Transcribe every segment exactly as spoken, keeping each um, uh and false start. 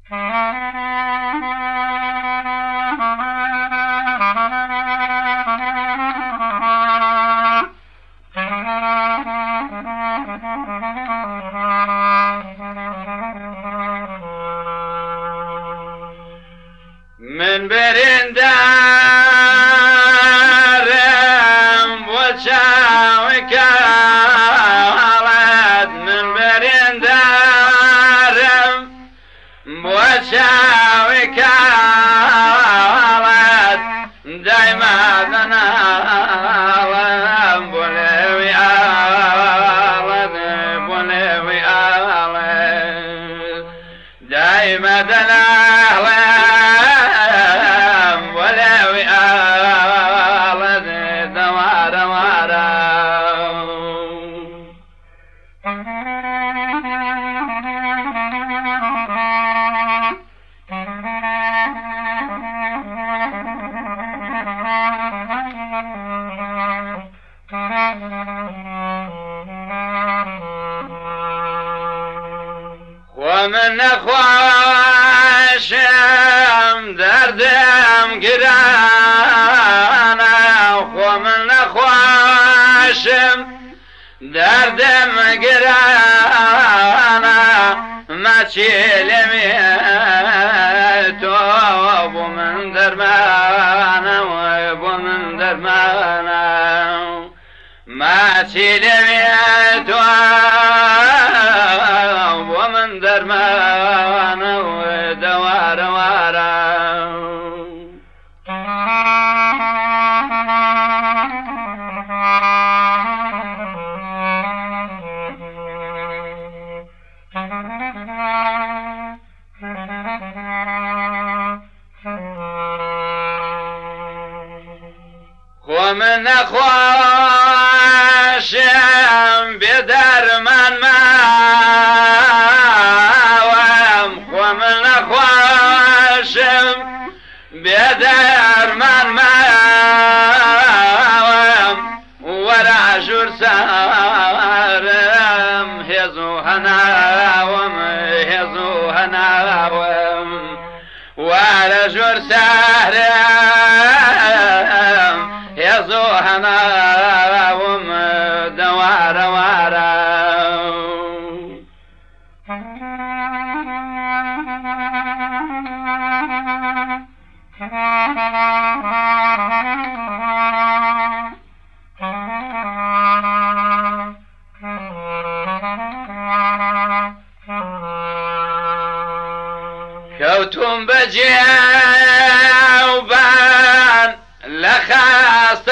من برندارم بوچاوی کالد من برندارم بوچاوی کالد دایما دنالم بولوی آلد بولوی آلد دایما دنالم ومن نخواشم دردم گرانه ومن نخواشم دردم گرانه ما چیلمی تو بو من درمانه بو من درمانه ما چیلمی تو ومن درمانه ودوار واره ومن نخواشم بدرمان ماوم ومن نخواشم بدرمان ماوم ورا جور سارم هزو هناوم هزو هناوم ورا جور سارم هزو هناوم دوار وارا كوتم بجاوبان لخاست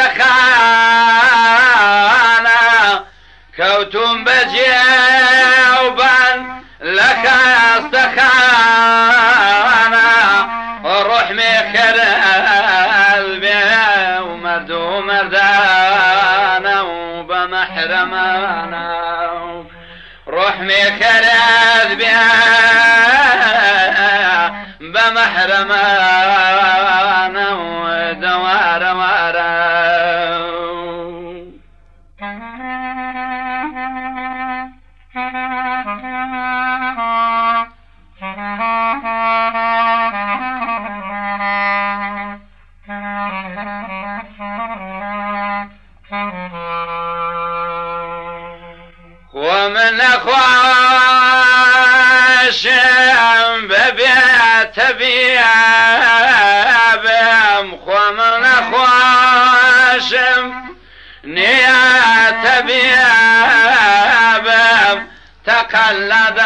خانا كوتم بجاوبان لخاست خانا روح مخر قلبي ومردو مردانا وبمحرمانا روح مخر قلبي بمحرمانا ودوار وارا ومن أخواشم ببيت بيابم ومن أخواشم نيات بيابم تقلد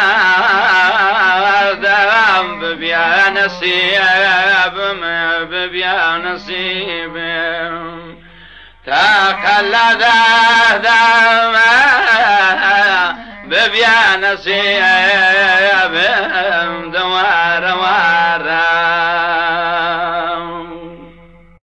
دم ببيا نصيبم ببيا نصيبم تقلد دم ببيا نصيبم